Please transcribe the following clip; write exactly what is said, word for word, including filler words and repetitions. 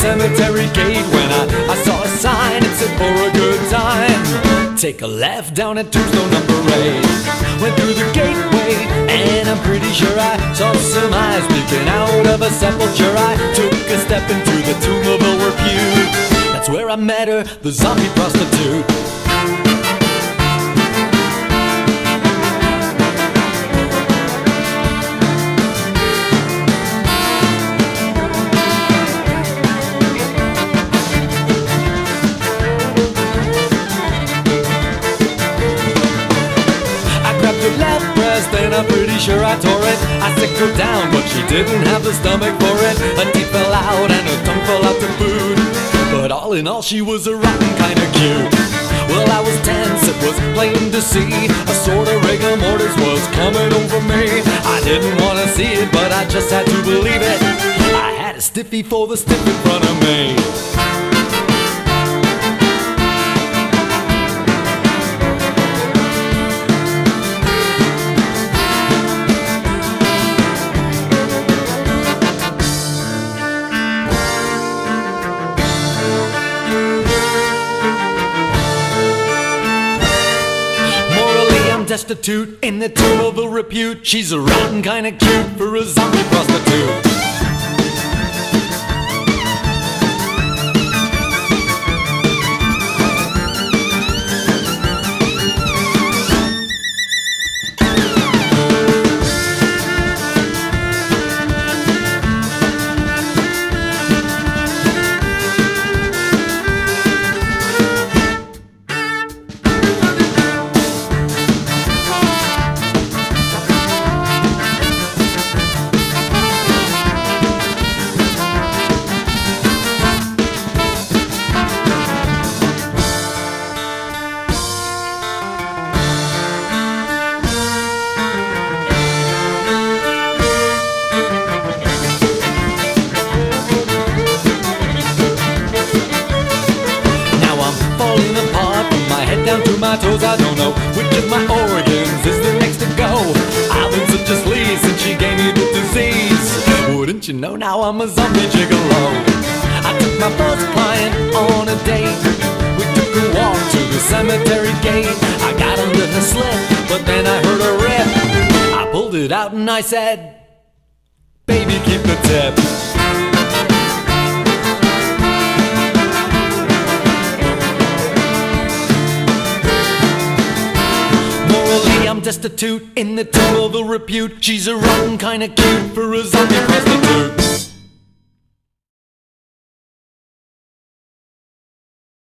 cemetery gate when I, I saw a sign that said for a good time. Take a left down at Tombstone number eight. Went through the gateway and I'm pretty sure I saw some eyes peeking out of a sepulture. I took a step into the tomb of ill repute. That's where I met her, the zombie prostitute. Her left breast and I'm pretty sure I tore it. I sicked her down but she didn't have the stomach for it. Her teeth fell out and her tongue fell out to boot. But all in all she was a rotten kinda cute. Well, I was tense, it was plain to see. A sort of rigor mortis was coming over me. I didn't wanna see it but I just had to believe it. I had a stiffy for the stiff in front of me. Destitute in the tomb of ill repute. She's a rotten kinda cute for a zombie prostitute. Down to my toes, I don't know which of my organs is the next to go. I've been such a sleaze since she gave me the disease. Wouldn't you know, now I'm a zombie gigolo. I took my first client on a date. We took a walk to the cemetery gate. I got under her slip, but then I heard a rip. I pulled it out and I said, baby, keep the tip. I'm destitute in the tomb of ill repute. She's a rotten kinda cute for a zombie prostitute.